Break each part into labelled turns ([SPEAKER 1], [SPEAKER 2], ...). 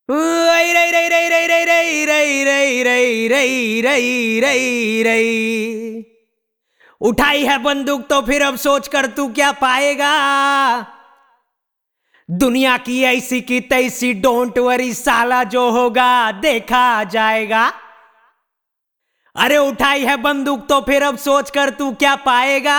[SPEAKER 1] रई रई रई रई रई रई रई रई रई रई रई रई रई। उठाई है बंदूक तो फिर अब सोच कर तू क्या पाएगा। दुनिया की ऐसी की तैसी डोंट वरी साला, जो होगा देखा जाएगा। अरे उठाई है बंदूक तो फिर अब सोच कर तू क्या पाएगा।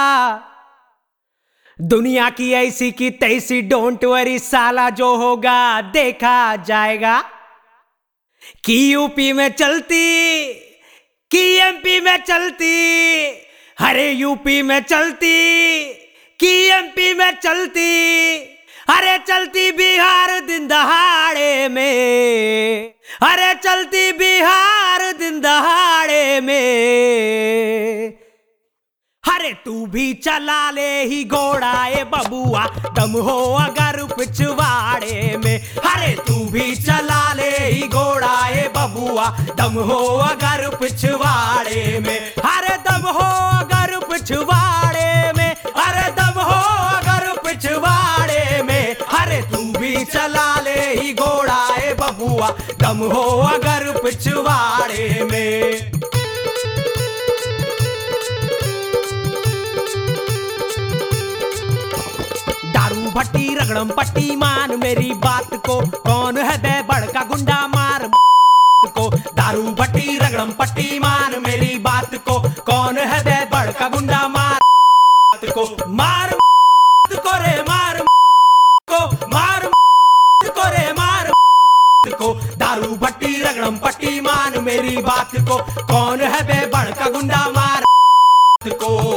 [SPEAKER 1] दुनिया की ऐसी की तैसी डोंट वरी साला, जो होगा देखा जाएगा। कि यूपी में चलती, कि एमपी में चलती, अरे यूपी में चलती, कि एमपी में चलती, अरे चलती बिहार दिन दहाड़े में, अरे चलती बिहार दिन दहाड़े में। अरे तू भी चला ले ही घोड़ा ए बबुआ, दम हो अगर पिछवाड़े में। अरे तू भी चला ले ही घोड़ा ए बबुआ, दम हो अगर पिछवाड़े में। अरे दम हो अगर पिछवाड़े में, अरे दम हो अगर पिछवाड़े में। अरे तू भी चला ले ही घोड़ा ए बबुआ, दम हो अगर पिछवाड़े में। दारू भट्टी रगड़म पट्टी, मान मेरी बात को, कौन है बे बड़का गुंडा मार को। दारू भट्टी रगड़म पट्टी, मान मेरी बात को, कौन है बे बड़का गुंडा मार को। मार को रे मार को, मार को रे मार को। दारू भट्टी रगड़म पट्टी, मान मेरी बात को, कौन है बे बड़का गुंडा मार को।